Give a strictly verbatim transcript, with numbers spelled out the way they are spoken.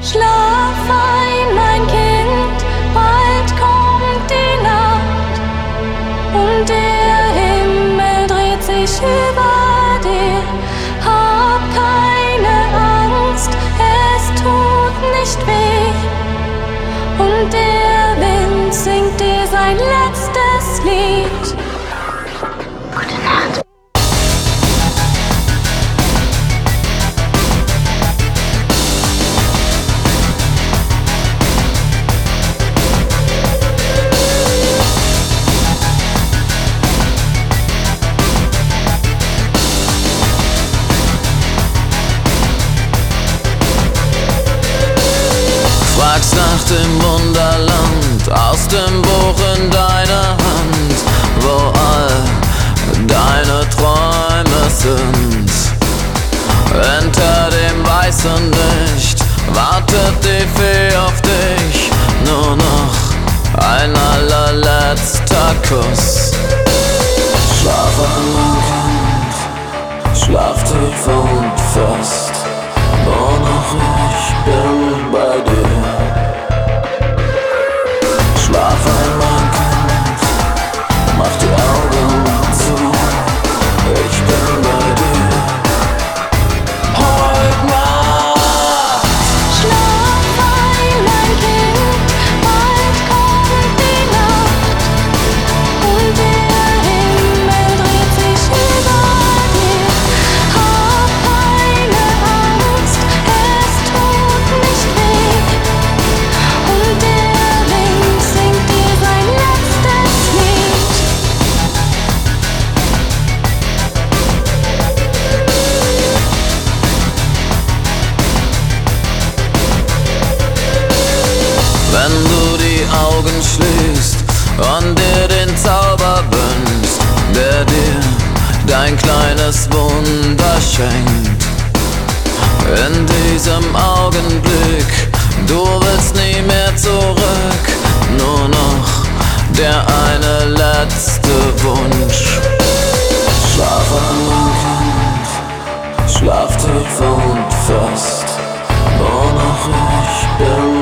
Schlaf ein, mein Kind, bald kommt die Nacht und der Himmel dreht sich über dir. Hab keine Angst, es tut nicht weh und der Wind singt dir sein letztes Lied. Gute Nacht. Fragst nach dem Wunderland aus dem Buch in deiner Hand, wo all deine Träume sind. Hinter dem weißen Licht wartet die Fee auf dich, nur noch ein allerletzter Kuss. Schlaf ein, mein Kind, schlaf tief und fest, nur noch ich bin bei dir. Schlaf ein, mein Kind, mach die Augen zu, ich bin bei dir. Heute Nacht. Schlaf ein, mein Kind, bald kommt die Nacht und der Himmel dreht sich über dir. Hab keine Angst, es tut nicht weh und der Wind singt dir sein letztes Lied. Wenn du die Augen schließt und dir den Zauber wünschst, der dir dein kleines Wunder schenkt. In diesem Augenblick, du willst nie mehr zurück, nur noch der eine letzte Wunsch. Schlaf ein, mein Kind, schlaf tief und fest, nur noch ich bin